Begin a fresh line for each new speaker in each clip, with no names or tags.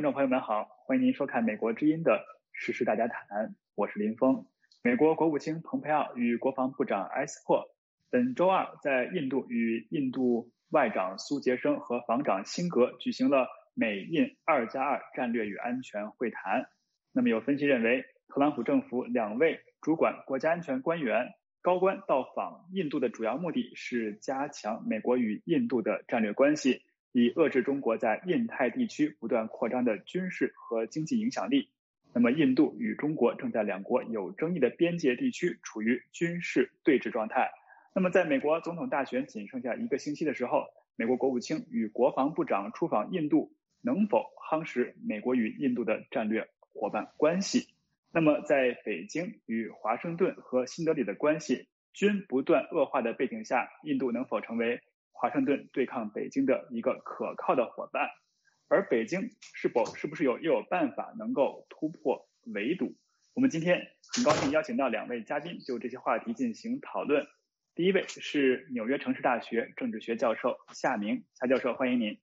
众朋友们好，欢迎您收看美国之音的时事大家谈，我是林峰。美国国务卿蓬佩奥与国防部长埃斯珀本周二在印度与印度外长苏杰生和防长辛格举行了美印2+2战略与安全会谈。那么有分析认为，特朗普政府2位主管国家安全官员高官到访印度的主要目的是加强美国与印度的战略关系，以遏制中国在印太地区不断扩张的军事和经济影响力。那么印度与中国正在两国有争议的边界地区处于军事对峙状态。那么在美国总统大选仅剩下1个星期的时候，美国国务卿与国防部长出访印度，能否夯实美国与印度的战略伙伴关系？那么在北京与华盛顿和新德里的关系均不断恶化的背景下，印度能否成为华盛顿对抗北京的一个可靠的伙伴？而北京是不是又有办法能够突破围堵？我们今天很高兴邀请到2位嘉宾就这些话题进行讨论。第一位是纽约城市大学政治学教授夏明，夏教授欢迎您。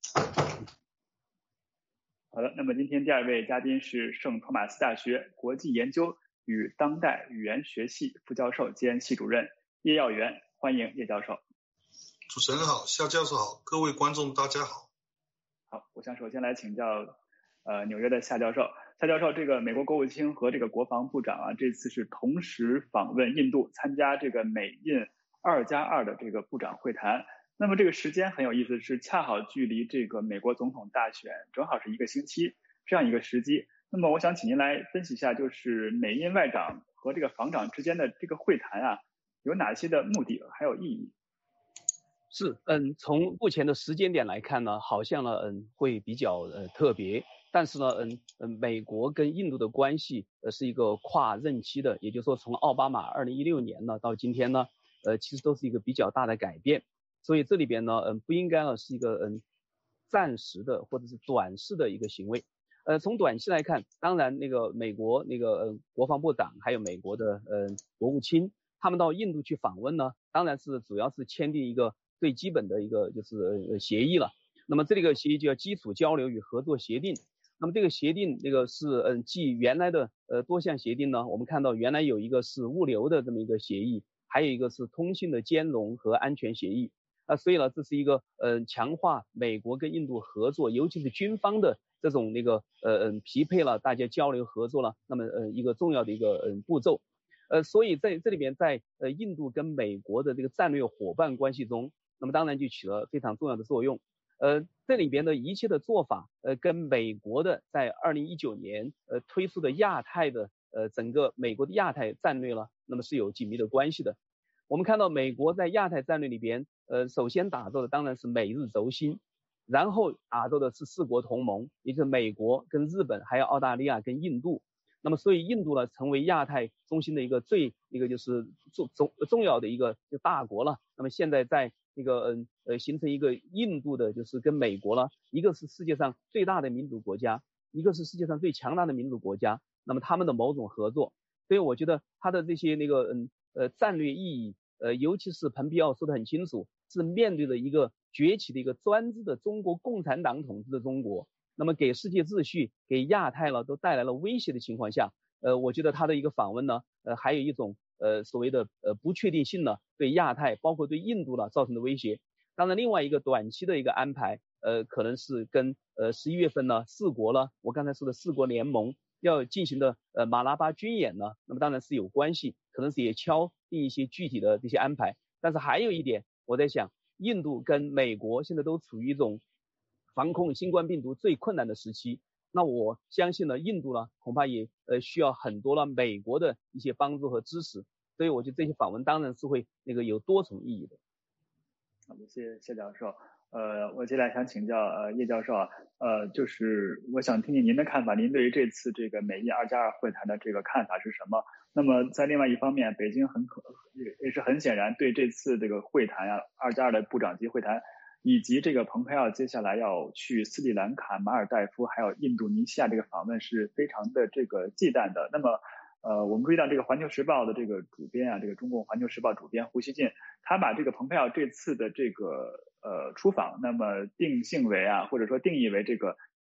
好的，那么今天第2位嘉宾是圣托马斯大学国际研究与当代语言学系副教授兼系主任叶耀元，欢迎叶教授。
主持人好，夏教授好，各位观众大家好。
好，我想首先来请教纽约的夏教授。夏教授，这个美国国务卿和这个国防部长这次是同时访问印度，参加这个美印2+2的这个部长会谈。那么这个时间很有意思，是恰好距离这个美国总统大选正好是1个星期这样一个时机。那么我想请您来分析一下，就是美印外长和这个防长之间的这个会谈有哪些的目的还有意义？
是，从目前的时间点来看呢，好像呢，会比较特别，但是呢，美国跟印度的关系是一个跨任期的，也就是说从奥巴马2016年呢到今天呢，其实都是一个比较大的改变，所以这里边呢，不应该呢是一个暂时的或者是短视的一个行为。从短期来看，当然那个美国那个国防部长还有美国的国务卿，他们到印度去访问呢，当然是主要是签订一个最基本的一个就是协议了。那么这个协议就叫基础交流与合作协定。那么这个协定这个是继原来的多项协定呢，我们看到原来有一个是物流的这么一个协议，还有一个是通信的兼容和安全协议。所以呢，这是一个强化美国跟印度合作，尤其是军方的这种那个匹配了大家交流合作了，那么一个重要的一个步骤。所以在这里边，在印度跟美国的这个战略伙伴关系中，那么当然就起了非常重要的作用。这里边的一切的做法，跟美国的在2019年推出的亚太的整个美国的亚太战略呢，那么是有紧密的关系的。我们看到美国在亚太战略里边，首先打造的当然是美日轴心，然后打造的是4国同盟，也就是美国跟日本，还有澳大利亚跟印度。那么所以印度呢，成为亚太中心的一个就是重要的一个就大国了。那么现在在那个形成一个印度的就是跟美国呢，一个是世界上最大的民主国家，一个是世界上最强大的民主国家，那么他们的某种合作，所以我觉得他的这些那个战略意义，尤其是蓬佩奥说得很清楚，是面对着一个崛起的一个专制的中国共产党统治的中国，那么给世界秩序给亚太了都带来了威胁的情况下，我觉得他的一个访问呢，还有一种所谓的不确定性呢，对亚太包括对印度呢造成的威胁。当然另外一个短期的一个安排，可能是跟11月份呢4国呢，我刚才说的4国联盟要进行的马拉巴军演呢，那么当然是有关系，可能是也敲定一些具体的这些安排。但是还有一点，我在想，印度跟美国现在都处于一种防控新冠病毒最困难的时期，那我相信呢，印度呢恐怕也需要很多了美国的一些帮助和支持，所以我觉得这些访问当然是会有多重意义的。
好的，谢谢谢教授。我接下来想请教叶教授就是我想听听您的看法，您对于这次这个美印2+2会谈的这个看法是什么？那么在另外一方面，北京也是很显然对这次这个会谈2+2的部长级会谈，以及这个蓬佩奥接下来要去斯里兰卡、马尔代夫还有印度尼西亚这个访问是非常的这个忌惮的。那么我们注意到这个《环球时报》的这个主编这个中共《环球时报》主编胡锡进，他把这个蓬佩奥这次的这个出访，那么定义为这个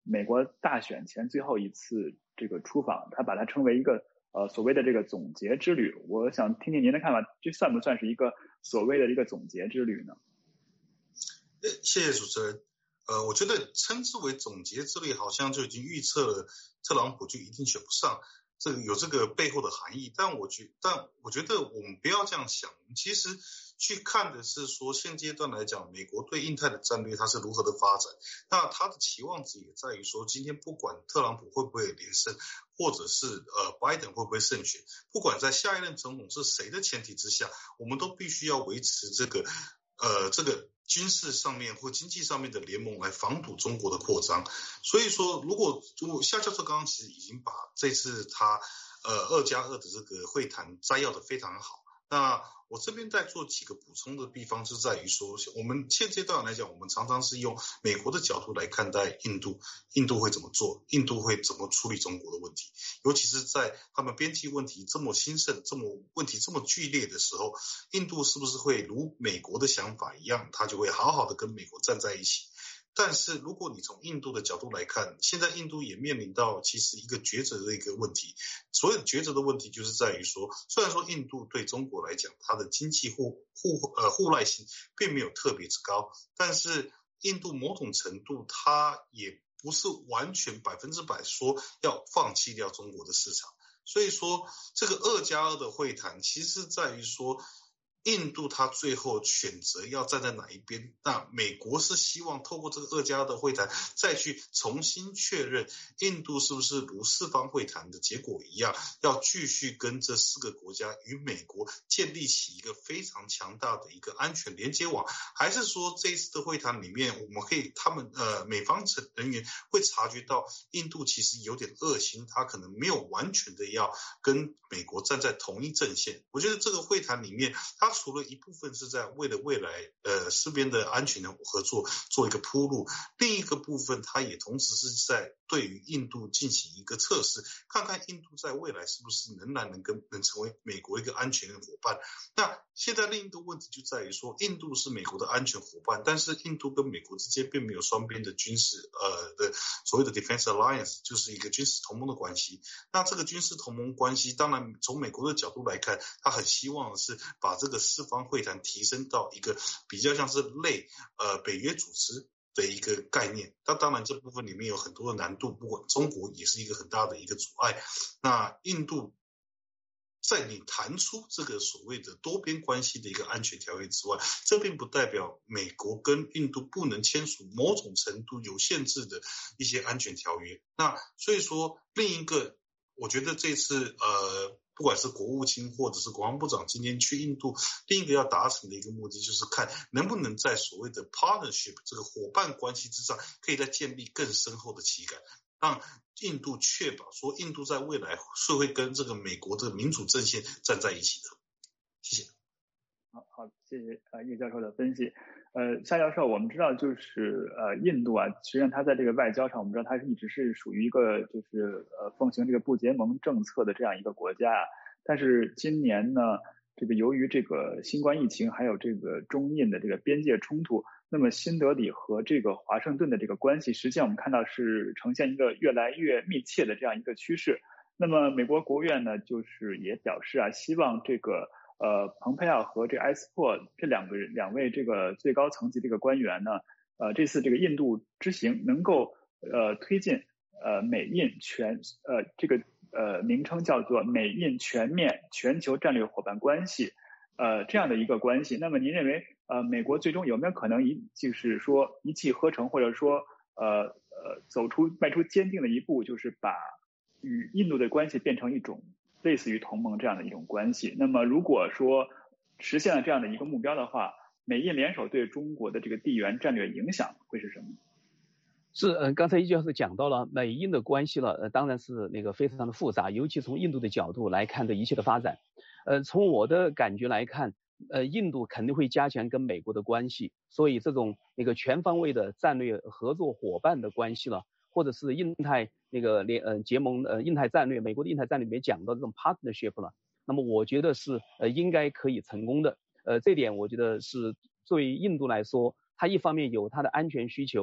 美国大选前最后一次这个出访，他把它称为一个所谓的这个总结之旅。我想听听您的看法，这算不算是一个所谓的一个总结之旅呢？
谢谢主持人。我觉得称之为总结之旅，好像就已经预测了特朗普就一定选不上，这个有这个背后的含义。但我觉得我们不要这样想，其实去看的是说现阶段来讲，美国对印太的战略它是如何的发展。那它的期望值也在于说，今天不管特朗普会不会连胜，或者是拜登会不会胜选，不管在下一任总统是谁的前提之下，我们都必须要维持这个军事上面或经济上面的联盟来防堵中国的扩张。所以说，如果夏教授刚刚其实已经把这次他2+2的这个会谈摘要的非常好。那我这边再做几个补充的地方是在于说，我们现阶段来讲，我们常常是用美国的角度来看待印度会怎么做，印度会怎么处理中国的问题，尤其是在他们边际问题这么兴盛、问题这么剧烈的时候，印度是不是会如美国的想法一样，他就会好好的跟美国站在一起？但是如果你从印度的角度来看，现在印度也面临到其实一个抉择的一个问题。所有抉择的问题就是在于说，虽然说印度对中国来讲，它的经济互赖性并没有特别之高，但是印度某种程度它也不是完全100%说要放弃掉中国的市场。所以说这个2+2的会谈其实在于说，印度他最后选择要站在哪一边，那美国是希望透过这个2+2的会谈再去重新确认印度是不是如4方会谈的结果一样，要继续跟这4个国家与美国建立起一个非常强大的一个安全连接网，还是说这一次的会谈里面我们可以美方人员会察觉到印度其实有点恶心，他可能没有完全的要跟美国站在同一阵线。我觉得这个会谈里面，他除了一部分是在为了未来四边的安全的合作做一个铺路，另一个部分他也同时是在对于印度进行一个测试，看看印度在未来是不是能成为美国一个安全的伙伴。那现在另一个问题就在于说，印度是美国的安全伙伴，但是印度跟美国之间并没有双边的军事的所谓的 defense alliance， 就是一个军事同盟的关系。那这个军事同盟关系，当然从美国的角度来看，他很希望的是把这个4方会谈提升到一个比较像是类北约组织的一个概念。那当然这部分里面有很多的难度，不管中国也是一个很大的一个阻碍。那印度在你谈出这个所谓的多边关系的一个安全条约之外，这并不代表美国跟印度不能签署某种程度有限制的一些安全条约。那所以说，另一个我觉得这次不管是国务卿或者是国防部长今天去印度，另一个要达成的一个目的就是看能不能在所谓的 partnership 这个伙伴关系之上，可以再建立更深厚的旗杆，让印度确保说印度在未来是会跟这个美国的民主阵线站在一起的。谢谢。
好，谢谢叶教授的分析。夏教授，我们知道就是印度啊，实际上它在这个外交上，我们知道它一直是属于一个就是奉行这个不结盟政策的这样一个国家。但是今年呢，这个由于这个新冠疫情，还有这个中印的这个边界冲突，那么新德里和这个华盛顿的这个关系，实际上我们看到是呈现一个越来越密切的这样一个趋势。那么美国国务院呢，就是也表示啊，希望这个蓬佩奥和这个埃斯珀这两位这个最高层级这个官员呢，这次这个印度之行能够推进美印这个名称叫做美印全面全球战略伙伴关系这样的一个关系。那么您认为美国最终有没有可能就是说一气呵成，或者说迈出坚定的一步，就是把与印度的关系变成一种类似于同盟这样的一种关系？那么如果说实现了这样的一个目标的话，美印联手对中国的这个地缘战略影响会是什么？
是，刚才叶教授讲到了美印的关系了，当然是非常的复杂，尤其从印度的角度来看这一切的发展。从我的感觉来看，印度肯定会加强跟美国的关系，所以这种全方位的战略合作伙伴的关系了，或者是印太结盟印太战略，美国的印太战略里面讲到这种 partnership 了，那么我觉得是应该可以成功的。这点我觉得是作为印度来说，它一方面有它的安全需求，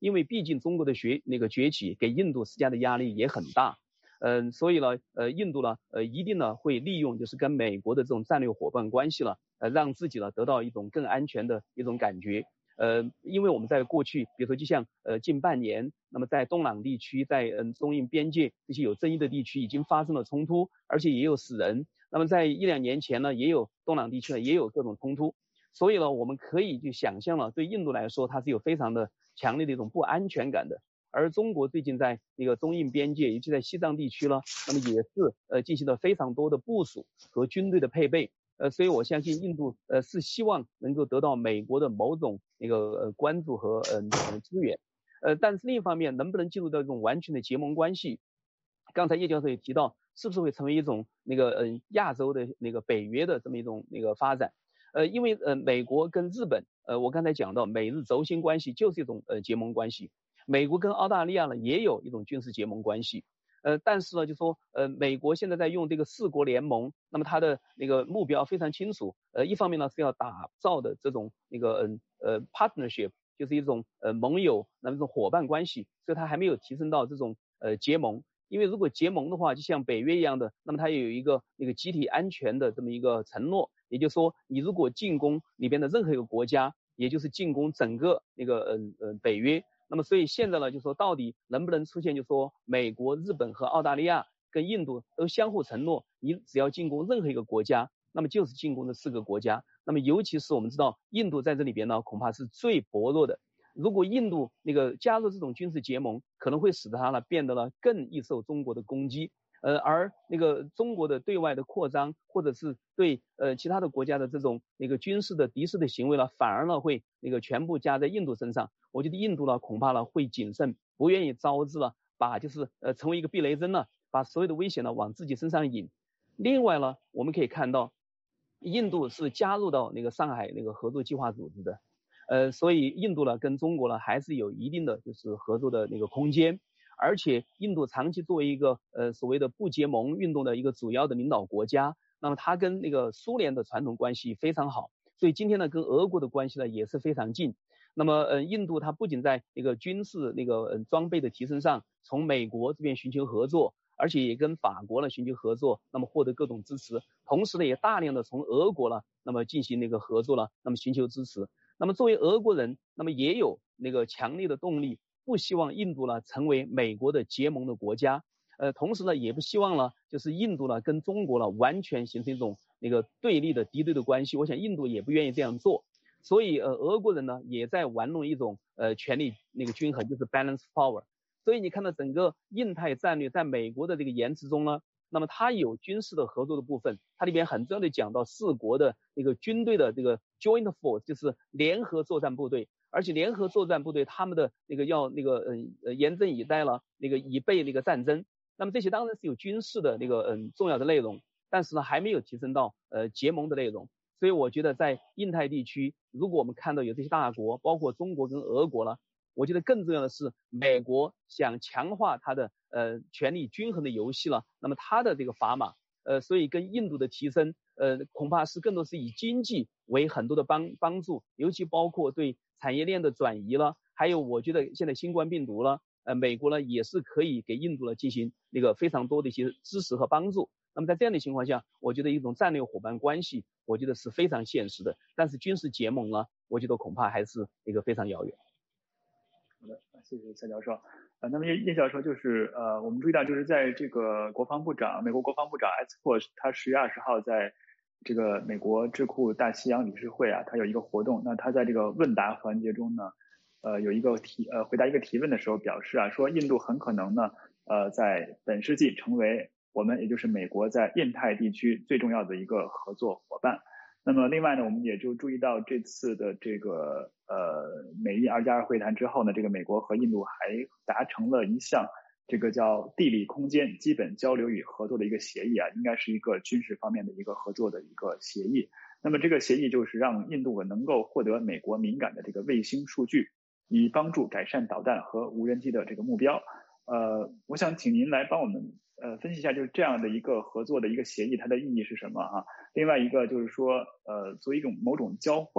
因为毕竟中国的崛起给印度施加的压力也很大。所以呢，印度呢，一定呢会利用就是跟美国的这种战略伙伴关系了，让自己呢得到一种更安全的一种感觉。因为我们在过去，比如说就像近半年，那么在东朗地区，在中印边界这些有争议的地区已经发生了冲突，而且也有死人。那么在1-2年前呢，也有东朗地区呢也有各种冲突。所以呢，我们可以去想象了，对印度来说，它是有非常的强烈的一种不安全感的。而中国最近在那个中印边界，尤其在西藏地区呢，那么也是进行了非常多的部署和军队的配备。所以我相信印度是希望能够得到美国的某种那个关注和支援。但是另一方面，能不能进入到这种完全的结盟关系？刚才叶教授也提到，是不是会成为一种那个亚洲的那个北约的这么一种那个发展？因为美国跟日本，我刚才讲到美日轴心关系就是一种结盟关系。美国跟澳大利亚呢也有一种军事结盟关系，但是呢，就说美国现在在用这个4国联盟，那么它的那个目标非常清楚，一方面呢是要打造的这种那个partnership， 就是一种盟友，那么这种伙伴关系，所以它还没有提升到这种结盟。因为如果结盟的话，就像北约一样的，那么它也有一个那个集体安全的这么一个承诺，也就是说，你如果进攻里边的任何一个国家，也就是进攻整个那个北约。那么所以现在呢，就说到底能不能出现，就说美国、日本和澳大利亚跟印度都相互承诺，你只要进攻任何一个国家，那么就是进攻这4个国家。那么尤其是我们知道，印度在这里边呢，恐怕是最薄弱的。如果印度那个加入这种军事结盟，可能会使得它呢变得呢更易受中国的攻击。而那个中国的对外的扩张，或者是对其他的国家的这种那个军事的敌视的行为呢，反而呢会那个全部加在印度身上。我觉得印度呢恐怕呢会谨慎，不愿意招致了把就是成为一个避雷针呢，把所有的危险呢往自己身上引。另外呢，我们可以看到，印度是加入到那个上海那个合作计划组织的，所以印度呢跟中国呢还是有一定的就是合作的那个空间。而且印度长期作为一个所谓的不结盟运动的一个主要的领导国家，那么它跟那个苏联的传统关系非常好，所以今天呢跟俄国的关系呢也是非常近。那么印度它不仅在那个军事那个装备的提升上从美国这边寻求合作，而且也跟法国呢寻求合作，那么获得各种支持，同时呢也大量的从俄国呢那么进行那个合作呢，那么寻求支持。那么作为俄国人，那么也有那个强烈的动力，不希望印度呢成为美国的结盟的国家，同时呢也不希望呢就是印度呢跟中国呢完全形成一种那个对立的敌对的关系，我想印度也不愿意这样做。所以俄国人呢也在玩弄一种权力那个均衡，就是 balance power。所以你看到整个印太战略在美国的这个言辞中呢，那么它有军事的合作的部分，它里边很重要的讲到4国的那个军队的这个 joint force， 就是联合作战部队。而且联合作战部队他们的那个要那个严阵以待了，那个以备那个战争。那么这些当然是有军事的那个重要的内容，但是呢还没有提升到结盟的内容。所以我觉得在印太地区，如果我们看到有这些大国，包括中国跟俄国了，我觉得更重要的是美国想强化它的权力均衡的游戏了，那么它的这个砝码所以跟印度的提升恐怕是更多是以经济为很多的帮助，尤其包括对产业链的转移了，还有我觉得现在新冠病毒了，美国呢也是可以给印度呢进行那个非常多的一些支持和帮助。那么在这样的情况下，我觉得一种战略伙伴关系，我觉得是非常现实的。但是军事结盟呢，我觉得恐怕还是一个非常遥远。
好的，谢谢蔡教授。那么叶教授就是我们注意到就是在这个美国国防部长埃斯珀他10月20号在这个美国智库大西洋理事会啊，他有一个活动。那他在这个问答环节中呢，有一个回答一个提问的时候表示啊，说印度很可能呢在本世纪成为我们也就是美国在印太地区最重要的一个合作伙伴。那么另外呢，我们也就注意到这次的这个美印2+2会谈之后呢，这个美国和印度还达成了一项这个叫地理空间基本交流与合作的一个协议啊，应该是一个军事方面的一个合作的一个协议。那么这个协议就是让印度能够获得美国敏感的这个卫星数据，以帮助改善导弹和无人机的这个目标。我想请您来帮我们分析一下，就是这样的一个合作的一个协议，它的意义是什么啊？另外一个就是说，作为一种某种交换，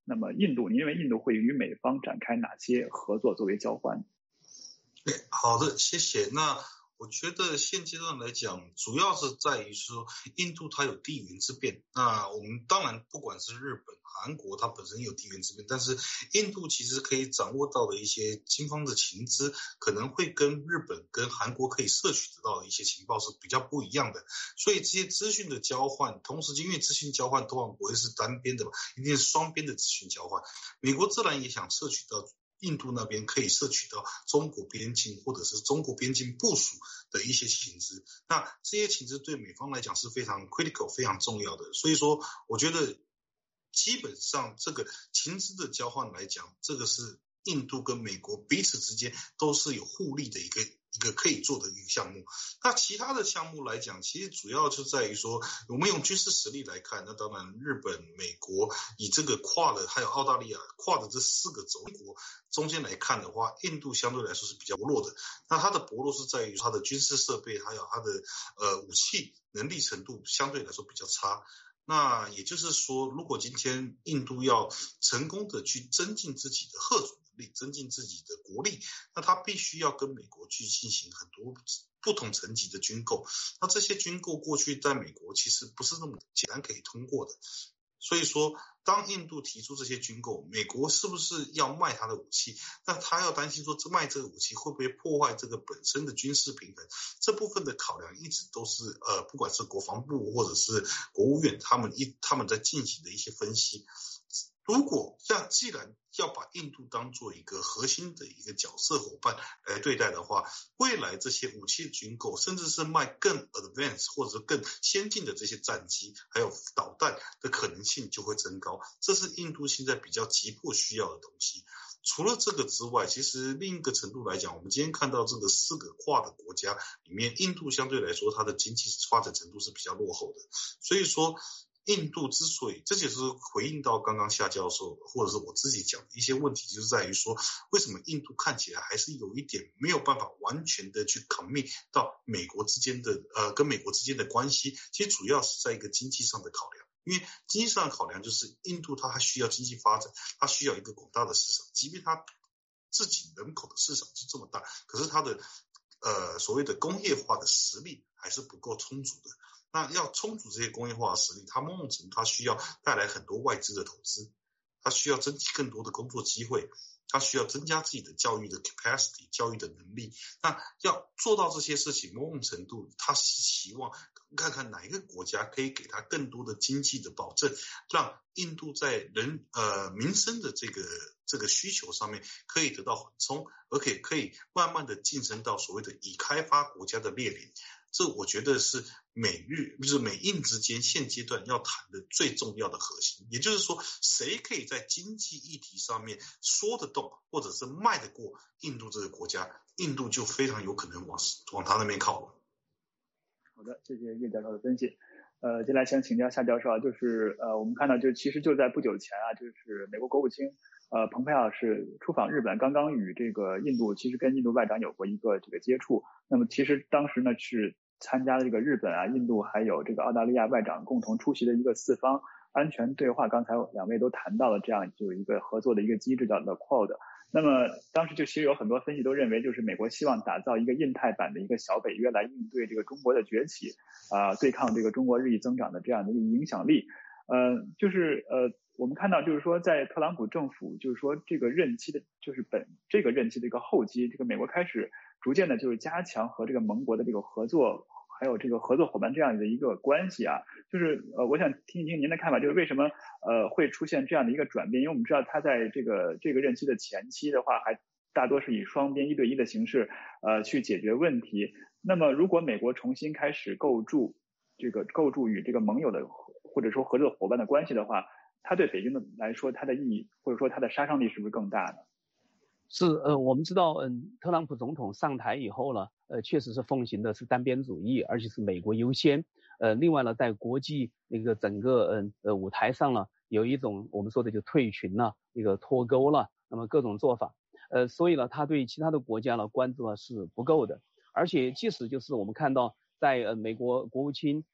那么印度，您认为印度会与美方展开哪些合作作为交换？
好的，谢谢。那我觉得现阶段来讲，主要是在于说，印度它有地缘之变。那我们当然不管是日本、韩国，它本身有地缘之变，但是印度其实可以掌握到的一些军方的情资，可能会跟日本、跟韩国可以摄取得到的一些情报是比较不一样的。所以这些资讯的交换，同时因为资讯交换通常不会是单边的嘛，一定是双边的资讯交换。美国自然也想摄取到印度那边可以摄取到中国边境或者是中国边境部署的一些情资，那这些情资对美方来讲是非常 critical 非常重要的，所以说我觉得基本上这个情资的交换来讲，这个是印度跟美国彼此之间都是有互利的一个可以做的一个项目。那其他的项目来讲，其实主要就在于说，我们用军事实力来看，那当然日本、美国以这个跨的，还有澳大利亚跨的这4个轴国中间来看的话，印度相对来说是比较薄弱的。那它的薄弱是在于它的军事设备，还有它的武器能力程度相对来说比较差。那也就是说，如果今天印度要成功的去增进自己的嚇阻能力，增进自己的国力，那他必须要跟美国去进行很多不同层级的军购。那这些军购过去在美国其实不是那么简单可以通过的。所以说，当印度提出这些军购，美国是不是要卖他的武器？那他要担心说，卖这个武器会不会破坏这个本身的军事平衡？这部分的考量一直都是不管是国防部或者是国务院他们在进行的一些分析。如果既然要把印度当做一个核心的一个角色伙伴来对待的话，未来这些武器军购，甚至是卖更 advanced 或者是更先进的这些战机还有导弹的可能性就会增高，这是印度现在比较急迫需要的东西。除了这个之外，其实另一个程度来讲，我们今天看到这个4个跨的国家里面，印度相对来说它的经济发展程度是比较落后的，所以说印度之所以，这就是回应到刚刚夏教授或者是我自己讲的一些问题，就是在于说，为什么印度看起来还是有一点没有办法完全的去 commit 到美国之间的跟美国之间的关系，其实主要是在一个经济上的考量。因为经济上的考量就是印度它还需要经济发展，它需要一个广大的市场，即便它自己人口的市场是这么大，可是它的所谓的工业化的实力还是不够充足的。那要充足这些工业化的实力，它某种程度它需要带来很多外资的投资，它需要增加更多的工作机会，它需要增加自己的教育的 capacity 教育的能力。那要做到这些事情，某种程度它是希望看看哪一个国家可以给它更多的经济的保证，让印度在民生的这个需求上面可以得到缓冲，而且可以慢慢的晋升到所谓的已开发国家的列宁。这我觉得是美印之间现阶段要谈的最重要的核心，也就是说，谁可以在经济议题上面说得动，或者是卖得过印度这个国家，印度就非常有可能往他那边靠了。
好的，谢谢叶教授的分析。接下来想请教夏教授啊，就是我们看到其实就在不久前啊，就是美国国务卿蓬佩奥是出访日本，刚刚与这个印度其实跟印度外长有过一个这个接触。那么其实当时呢是参加了这个日本啊、印度还有这个澳大利亚外长共同出席的一个4方安全对话。刚才2位都谈到了这样就有一个合作的一个机制叫 The Quad。那么当时就其实有很多分析都认为，就是美国希望打造一个印太版的一个小北约来应对这个中国的崛起对抗这个中国日益增长的这样的一个影响力。我们看到就是说在特朗普政府就是说这个任期的这个任期的一个后期，这个美国开始逐渐的就是加强和这个盟国的这个合作，还有这个合作伙伴这样的一个关系啊，就是我想听一听您的看法，就是为什么会出现这样的一个转变？因为我们知道他在这个任期的前期的话，还大多是以双边1对1的形式去解决问题。那么如果美国重新开始构筑与这个盟友的或者说合作伙伴的关系的话，它对北京的来说，它的意义或者说它的杀伤力是不是更大呢？
是我们知道特朗普总统上台以后呢确实是奉行的是单边主义，而且是美国优先。另外呢，在国际那个整个舞台上呢，有一种我们说的就退群了，那个脱钩了，那么各种做法。所以呢，他对其他的国家呢关注呢是不够的。而且即使就是我们看到在美国国务卿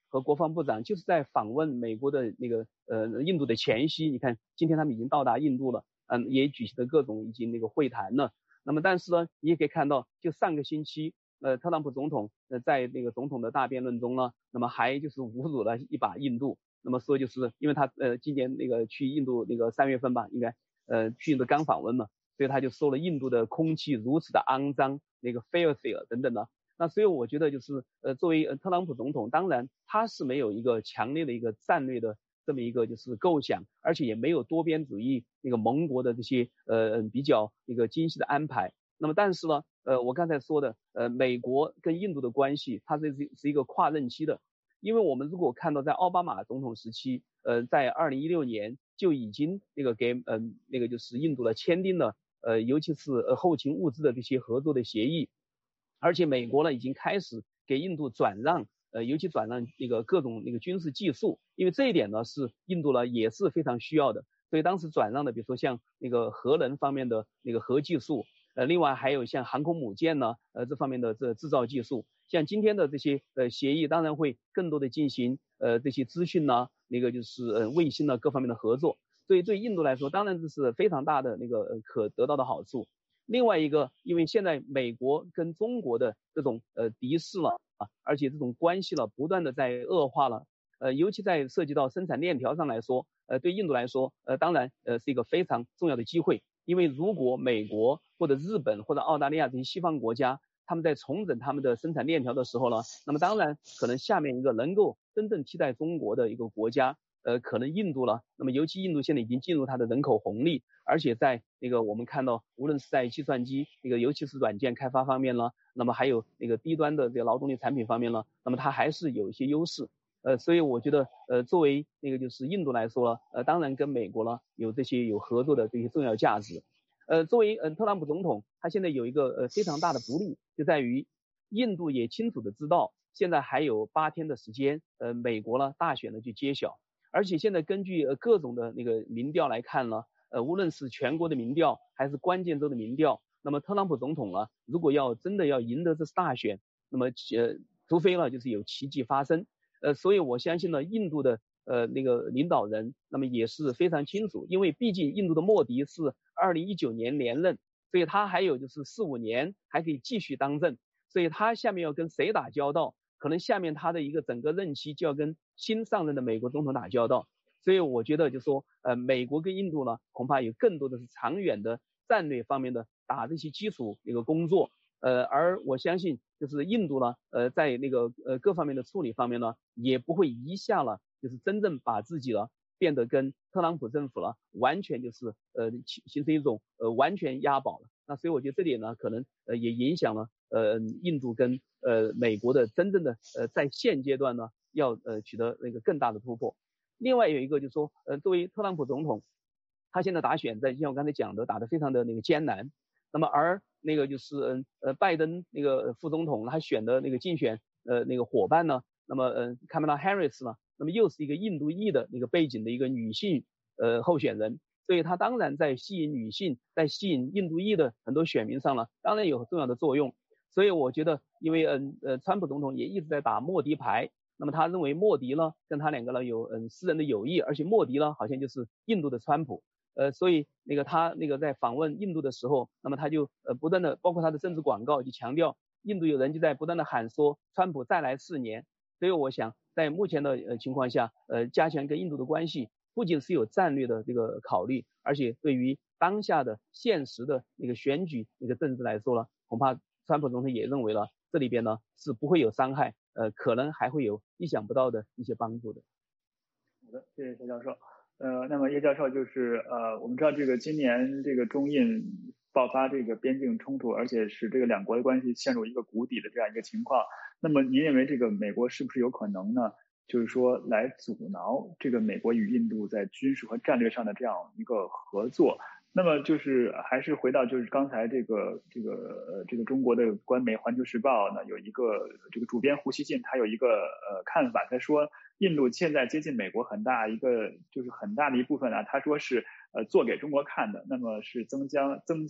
和国防部长就是在访问美国的那个印度的前夕，你看今天他们已经到达印度了，也举行了各种已经那个会谈了。那么但是呢，你也可以看到，就上个星期，特朗普总统在那个总统的大辩论中呢，那么还就是侮辱了一把印度，那么说就是因为他今年那个去印度那个3月份吧，应该去印度刚访问嘛，所以他就说了印度的空气如此的肮脏，那个 filthy 等等的。那所以我觉得就是作为特朗普总统，当然他是没有一个强烈的一个战略的这么一个就是构想，而且也没有多边主义那个盟国的这些比较一个精细的安排。那么但是呢我刚才说的美国跟印度的关系，它是一个跨任期的。因为我们如果看到在奥巴马总统时期在2016年就已经那个给那个就是印度的签订了尤其是后勤物资的这些合作的协议，而且美国呢已经开始给印度转让尤其转让那个各种那个军事技术，因为这一点呢是印度呢也是非常需要的，所以当时转让的比如说像那个核能方面的那个核技术另外还有像航空母舰呢这方面的这制造技术，像今天的这些协议当然会更多的进行这些资讯呢那个就是卫星呢各方面的合作，所以对印度来说当然这是非常大的那个可得到的好处。另外一个，因为现在美国跟中国的这种敌视了而且这种关系了不断的在恶化了尤其在涉及到生产链条上来说对印度来说当然是一个非常重要的机会，因为如果美国或者日本或者澳大利亚这些西方国家他们在重整他们的生产链条的时候呢，那么当然可能下面一个能够真正替代中国的一个国家可能印度了，那么尤其印度现在已经进入它的人口红利，而且在那个我们看到无论是在计算机那个尤其是软件开发方面呢，那么还有那个低端的这个劳动力产品方面呢，那么它还是有一些优势所以我觉得作为那个就是印度来说当然跟美国呢有这些有合作的这些重要价值作为特朗普总统他现在有一个非常大的不利，就在于印度也清楚的知道现在还有8天的时间美国呢大选呢就揭晓，而且现在根据各种的那个民调来看呢无论是全国的民调还是关键州的民调，那么特朗普总统呢如果要真的要赢得这次大选，那么除非呢就是有奇迹发生所以我相信呢印度的那个领导人那么也是非常清楚，因为毕竟印度的莫迪是2019年连任，所以他还有就是4-5年还可以继续当政，所以他下面要跟谁打交道，可能下面他的一个整个任期就要跟新上任的美国总统打交道，所以我觉得就是说美国跟印度呢恐怕有更多的是长远的战略方面的打这些基础一个工作而我相信就是印度呢在那个各方面的处理方面呢也不会一下了就是真正把自己了变得跟特朗普政府了完全就是形成一种完全押宝了，那所以我觉得这点呢可能也影响了印度跟美国的真正的在现阶段呢要取得那个更大的突破。另外有一个就是说作为特朗普总统他现在打选在像我刚才讲的打得非常的那个艰难，那么而那个就是拜登那个副总统他选的那个竞选那个伙伴呢，那么Kamala Harris 呢，那么又是一个印度裔的那个背景的一个女性候选人，所以他当然在吸引女性在吸引印度裔的很多选民上呢当然有重要的作用，所以我觉得因为川普总统也一直在打莫迪牌，那么他认为莫迪呢跟他两个呢有私人的友谊，而且莫迪呢好像就是印度的川普所以那个他那个在访问印度的时候，那么他就不断的包括他的政治广告就强调印度有人就在不断的喊说川普再来4年，所以我想在目前的情况下加强跟印度的关系不仅是有战略的这个考虑，而且对于当下的现实的那个选举那个政治来说呢，恐怕川普总统也认为了这里边呢是不会有伤害可能还会有意想不到的一些帮助的。
好的，谢谢谢教授。那么叶教授就是我们知道这个今年这个中印爆发这个边境冲突，而且使这个两国的关系陷入一个谷底的这样一个情况。那么您认为这个美国是不是有可能呢？就是说来阻挠这个美国与印度在军事和战略上的这样一个合作？那么就是还是回到就是刚才这个中国的官媒《环球时报》呢有一个这个主编胡锡进他有一个看法，他说印度现在接近美国很大一个就是很大的一部分他说是做给中国看的，那么是增加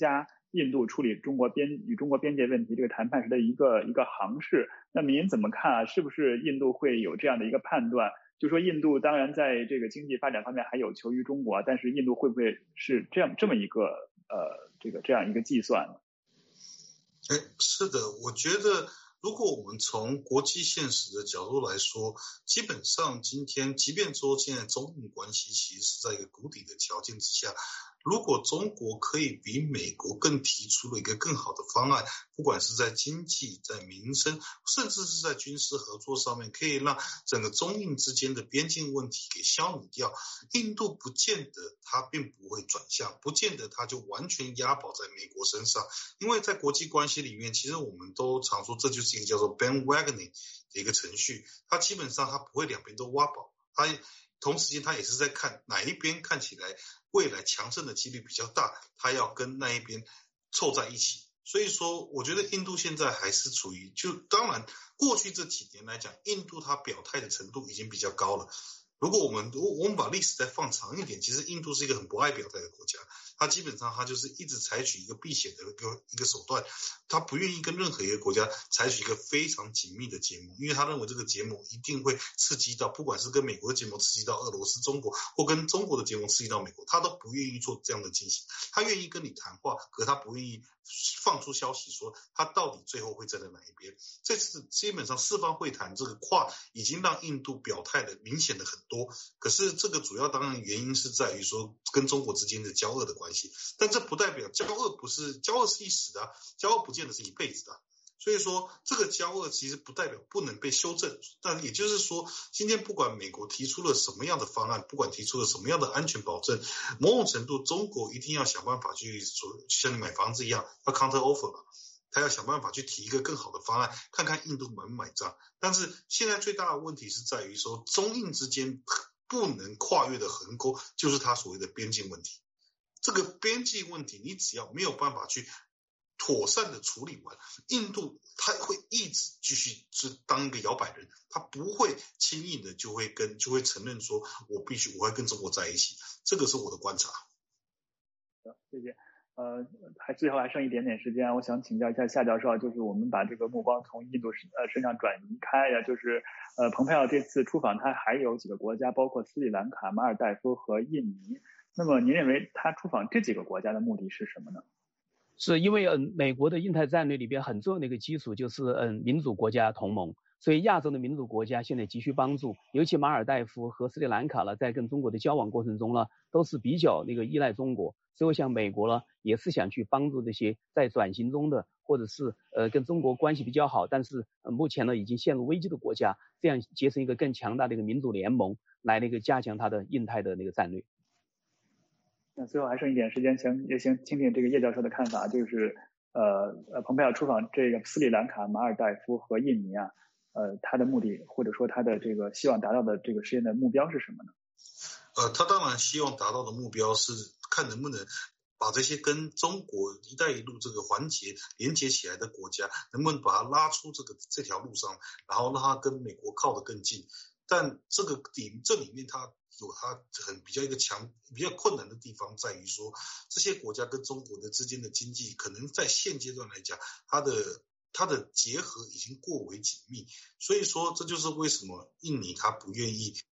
印度处理与中国边界问题这个谈判时的一个行市。那么您怎么看啊？是不是印度会有这样的一个判断？就说印度当然在这个经济发展方面还有求于中国，但是印度会不会是这么一个这样一个计算呢？
是的，我觉得如果我们从国际现实的角度来说，基本上今天即便说现在中印关系其实是在一个谷底的条件之下，如果中国可以比美国更提出了一个更好的方案，不管是在经济、在民生，甚至是在军事合作上面，可以让整个中印之间的边境问题给消弭掉，印度不见得它并不会转向，不见得它就完全押宝在美国身上。因为在国际关系里面，其实我们都常说这就是一个叫做 bandwagoning 的一个程序，它基本上它不会两边都挖宝，它同时间他也是在看哪一边看起来未来强盛的几率比较大，他要跟那一边凑在一起。所以说我觉得印度现在还是处于，就当然过去这几年来讲，印度它表态的程度已经比较高了。如果我们把历史再放长一点，其实印度是一个很不爱表态的国家，它基本上它就是一直采取一个避险的一个手段，它不愿意跟任何一个国家采取一个非常紧密的结盟，因为他认为这个结盟一定会刺激到，不管是跟美国的结盟刺激到俄罗斯、中国，或跟中国的结盟刺激到美国，他都不愿意做这样的进行。他愿意跟你谈话，可他不愿意放出消息说他到底最后会站在哪一边。这次基本上四方会谈这个跨已经让印度表态的明显的很多，可是这个主要当然原因是在于说跟中国之间的交恶的关系，但这不代表交恶是一时的，交恶不见得是一辈子的。所以说这个交恶其实不代表不能被修正，但也就是说今天不管美国提出了什么样的方案，不管提出了什么样的安全保证，某种程度中国一定要想办法去像你买房子一样要 counter offer 嘛，他要想办法去提一个更好的方案，看看印度买不买账。但是现在最大的问题是在于说中印之间不能跨越的横沟，就是他所谓的边境问题。这个边境问题你只要没有办法去妥善的处理完，印度他会一直继续是当一个摇摆人，他不会轻易的就会承认说我会跟中国在一起，这个是我的观察。
谢谢。最后还剩一点点时间，我想请教一下夏教授，就是我们把这个目光从印度身上转移开呀，就是蓬佩奥这次出访他还有几个国家，包括斯里兰卡、马尔代夫和印尼。那么您认为他出访这几个国家的目的是什么呢？
是因为美国的印太战略里边很重要的一个基础就是民主国家同盟，所以亚洲的民主国家现在急需帮助，尤其马尔代夫和斯里兰卡呢，在跟中国的交往过程中呢，都是比较依赖中国，所以我想美国呢也是想去帮助这些在转型中的，或者是跟中国关系比较好，但是目前呢已经陷入危机的国家，这样结成一个更强大的一个民主联盟，来加强它的印太的战略。
那最后还剩一点时间，也请听听这个叶教授的看法，就是蓬佩奥出访这个斯里兰卡、马尔代夫和印尼啊，他的目的或者说他的这个希望达到的这个实现的目标是什么呢？
他当然希望达到的目标是看能不能把这些跟中国“一带一路”这个环节连接起来的国家，能不能把它拉出这条路上，然后让它跟美国靠得更近。但这里面它有它比较困难的地方在于说，这些国家跟中国的之间的经济可能在现阶段来讲，它的结合已经过为紧密，所以说这就是为什么印尼它不愿意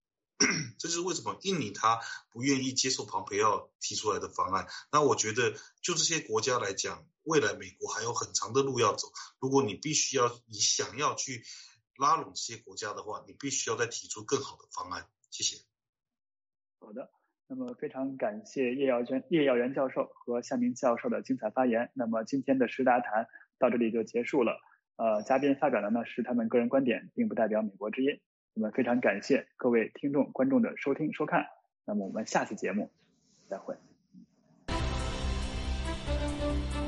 接受蓬佩奥提出来的方案。那我觉得就这些国家来讲，未来美国还有很长的路要走，如果你想要去拉拢这些国家的话，你必须要再提出更好的方案。谢谢。
好的，那么非常感谢叶耀元教授和夏明教授的精彩发言。那么今天的时答谈到这里就结束了。嘉宾发表的呢是他们个人观点，并不代表美国之音。那么非常感谢各位听众观众的收听收看。那么我们下次节目再会。